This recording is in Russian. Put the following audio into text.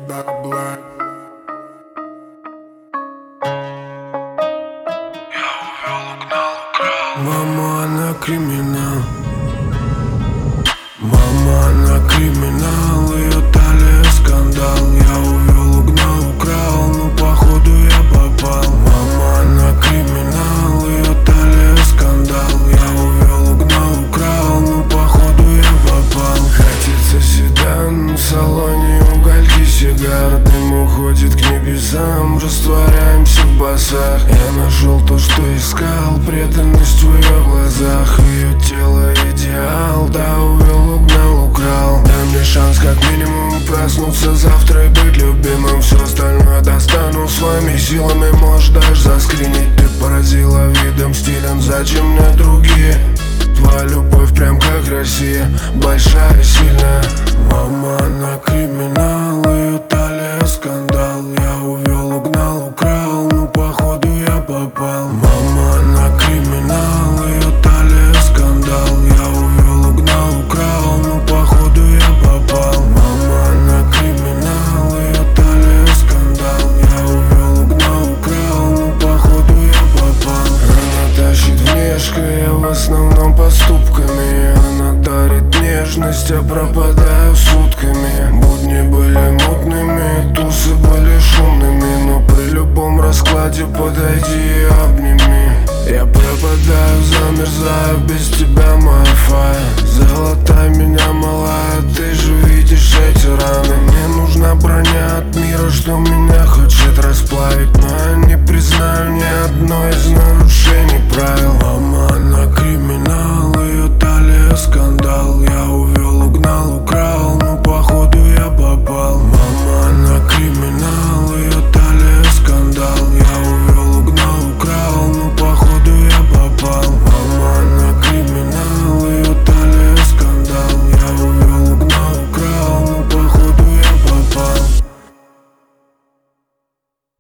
Black. Мама, она криминал. Мама, она криминал. Ее талия скандал. Я увел, угнал, украл, ну походу я попал. Мама, она криминал. Ее талия скандал. Я увел, угнал, украл, ну походу я попал. Катится седан, в салоне угольки сигар. Дым уходит к небесам, растворяемся в басах. Я нашел то, что искал, преданность в ее глазах. Ее тело идеал, да, увел, угнал, украл. Дай мне шанс как минимум проснуться завтра и быть любимым. Все остальное достану своими силами, можешь даже заскринить. Ты поразила видом, стилем, зачем мне другие? Твоя любовь прям как Россия, большая и сильная. Мама, она криминал, ее талия скандал. Я увел, угнал, украл, ну походу я попал. Мама, она криминал, ее талия скандал. Я увел, угнал, украл, ну походу я попал. Мама, она криминал, ее талия скандал. Я увел, угнал, украл, ну походу я попал. Она тащит внешко, я в основном поступками. Она дарит нежность, я пропадаю сутками. Будни были мутными, тусы были шумными, но при любом раскладе подойди и обними. Я пропадаю, замерзаю, без тебя моя фая. Золотая